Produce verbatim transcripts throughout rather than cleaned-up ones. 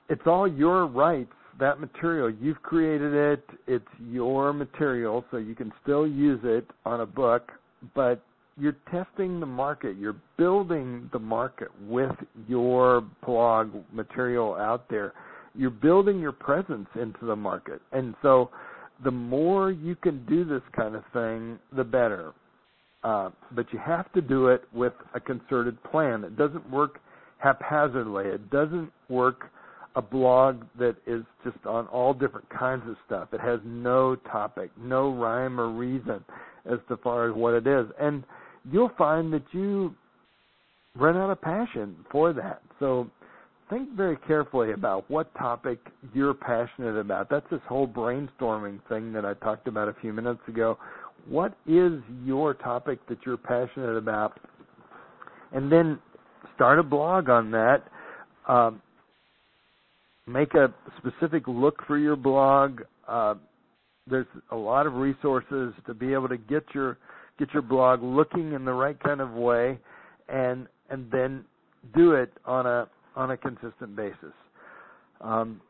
it's all your rights. That material, you've created it. It's your material, so you can still use it on a book, but you're testing the market. You're building the market with your blog material out there. You're building your presence into the market. And so the more you can do this kind of thing, the better. Uh, but you have to do it with a concerted plan. It doesn't work haphazardly. It doesn't work a blog that is just on all different kinds of stuff. It has no topic, no rhyme or reason as to far as what it is. And you'll find that you run out of passion for that. So think very carefully about what topic you're passionate about. That's this whole brainstorming thing that I talked about a few minutes ago. What is your topic that you're passionate about? And then start a blog on that. Um, Make a specific look for your blog. Uh, there's a lot of resources to be able to get your get your blog looking in the right kind of way, and and then do it on a on a consistent basis. Um,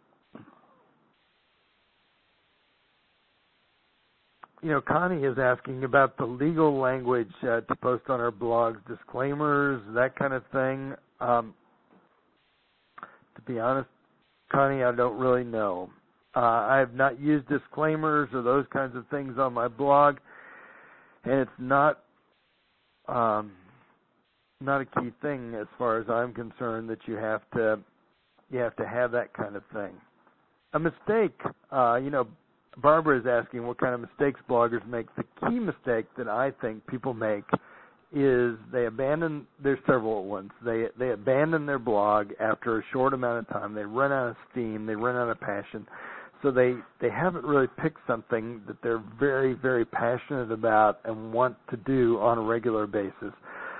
you know, Connie is asking about the legal language uh, to post on our blogs, disclaimers, that kind of thing. Um, to be honest, Connie, I don't really know. Uh, I have not used disclaimers or those kinds of things on my blog, and it's not um, not a key thing as far as I'm concerned that you have to you have to have that kind of thing. A mistake, uh, you know, Barbara is asking what kind of mistakes bloggers make. The key mistake that I think people make is they abandon, there's several ones, they they abandon their blog after a short amount of time. They run out of steam, they run out of passion. So they, they haven't really picked something that they're very, very passionate about and want to do on a regular basis.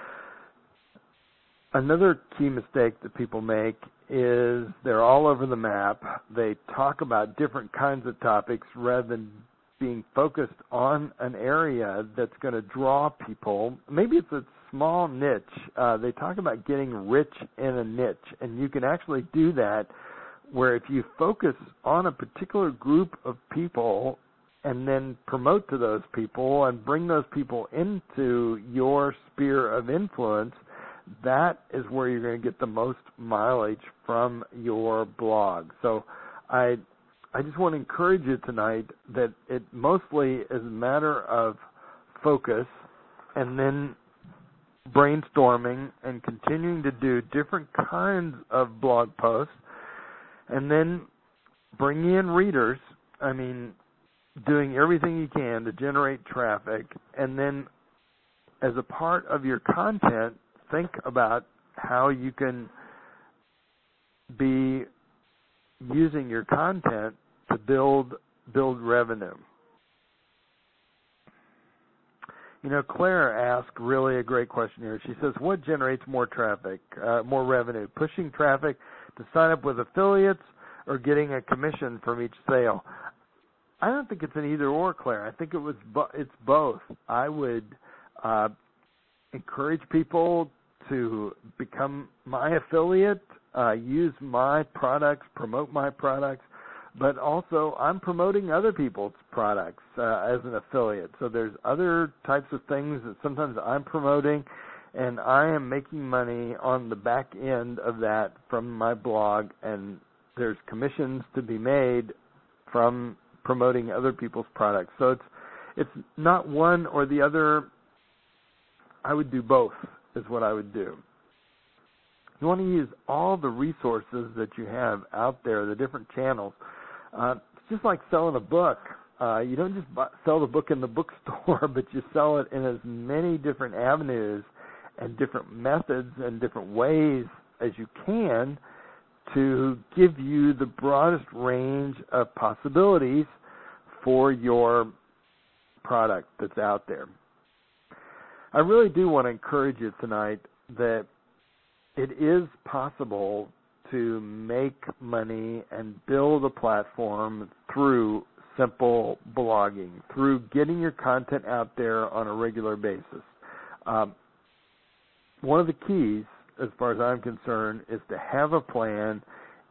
Another key mistake that people make is they're all over the map. They talk about different kinds of topics rather than being focused on an area that's going to draw people. Maybe it's a small niche. Uh, they talk about getting rich in a niche, and you can actually do that where if you focus on a particular group of people and then promote to those people and bring those people into your sphere of influence, that is where you're going to get the most mileage from your blog. So I I just want to encourage you tonight that it mostly is a matter of focus and then brainstorming and continuing to do different kinds of blog posts and then bringing in readers. I mean, doing everything you can to generate traffic, and then as a part of your content, think about how you can be using your content to build build revenue. You know, Claire asked really a great question here. She says, what generates more traffic, uh, more revenue, pushing traffic to sign up with affiliates or getting a commission from each sale? I don't think it's an either or, Claire. I think it was bo- it's both. I would uh, encourage people to become my affiliate, uh, use my products, promote my products, but also I'm promoting other people's products uh, as an affiliate. So there's other types of things that sometimes I'm promoting, and I am making money on the back end of that from my blog, and there's commissions to be made from promoting other people's products. So it's it's not one or the other. I would do both is what I would do. You want to use all the resources that you have out there, the different channels. Uh, it's just like selling a book. Uh, you don't just buy, sell the book in the bookstore, but you sell it in as many different avenues and different methods and different ways as you can to give you the broadest range of possibilities for your product that's out there. I really do want to encourage you tonight that it is possible to make money and build a platform through simple blogging, through getting your content out there on a regular basis. Um, one of the keys, as far as I'm concerned, is to have a plan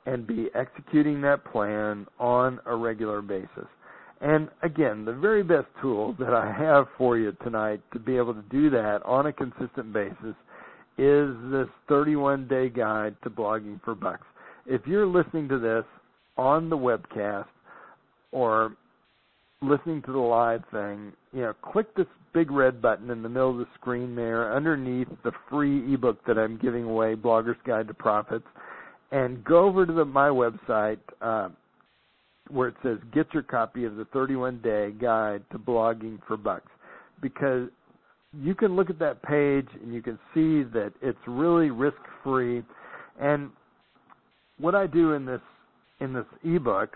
and be executing that plan on a regular basis. And again, the very best tool that I have for you tonight to be able to do that on a consistent basis is this thirty-one day guide to blogging for bucks. If you're listening to this on the webcast or listening to the live thing, you know, click this big red button in the middle of the screen there underneath the free ebook that I'm giving away, Blogger's Guide to Profits, and go over to the, my website uh, where it says get your copy of the thirty-one day guide to blogging for bucks, because you can look at that page and you can see that it's really risk-free. And what I do in this in this ebook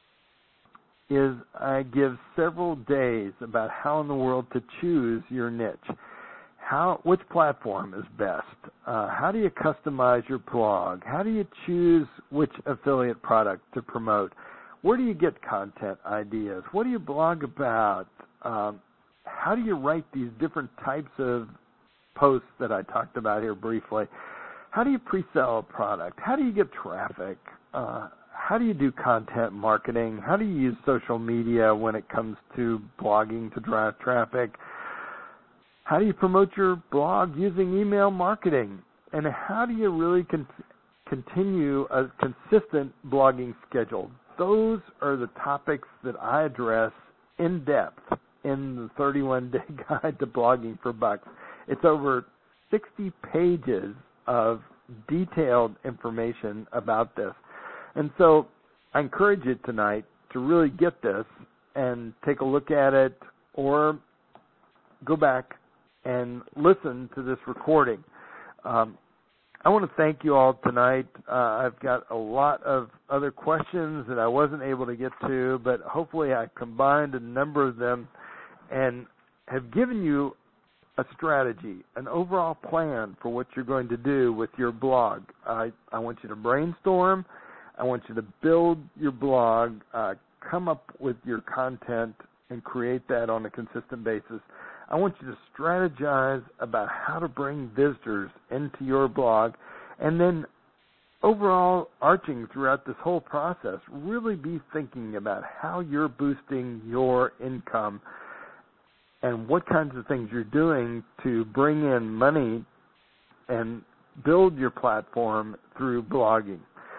is I give several days about how in the world to choose your niche. How, which platform is best? Uh, how do you customize your blog? How do you choose which affiliate product to promote? Where do you get content ideas? What do you blog about? Um, how do you write these different types of posts that I talked about here briefly? How do you pre-sell a product? How do you get traffic? Uh, how do you do content marketing? How do you use social media when it comes to blogging to drive traffic? How do you promote your blog using email marketing? And how do you really con- continue a consistent blogging schedule? Those are the topics that I address in depth in the thirty-one day guide to blogging for bucks. It's over sixty pages of detailed information about this. And so I encourage you tonight to really get this and take a look at it, or go back and listen to this recording. Um, I want to thank you all tonight. Uh, I've got a lot of other questions that I wasn't able to get to, but hopefully I combined a number of them and have given you a strategy, an overall plan for what you're going to do with your blog. I, I want you to brainstorm. I want you to build your blog, uh, come up with your content, and create that on a consistent basis. I want you to strategize about how to bring visitors into your blog, and then overall, arching throughout this whole process, really be thinking about how you're boosting your income and what kinds of things you're doing to bring in money and build your platform through blogging.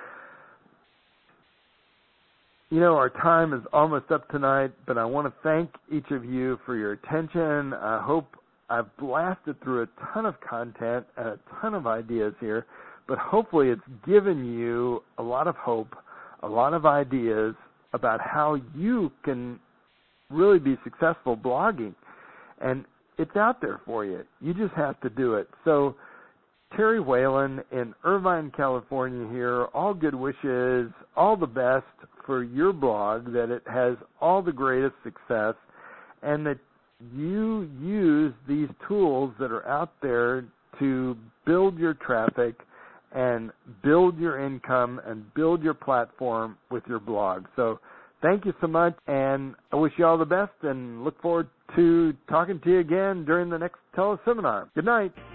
You know, our time is almost up tonight, but I want to thank each of you for your attention. I hope I've blasted through a ton of content and a ton of ideas here, but hopefully it's given you a lot of hope, a lot of ideas about how you can really be successful blogging. And it's out there for you. You just have to do it. So Terry Whalen in Irvine, California here, all good wishes, all the best for your blog, that it has all the greatest success, and that you use these tools that are out there to build your traffic and build your income and build your platform with your blog. So thank you so much, and I wish you all the best and look forward to talking to you again during the next teleseminar. Good night.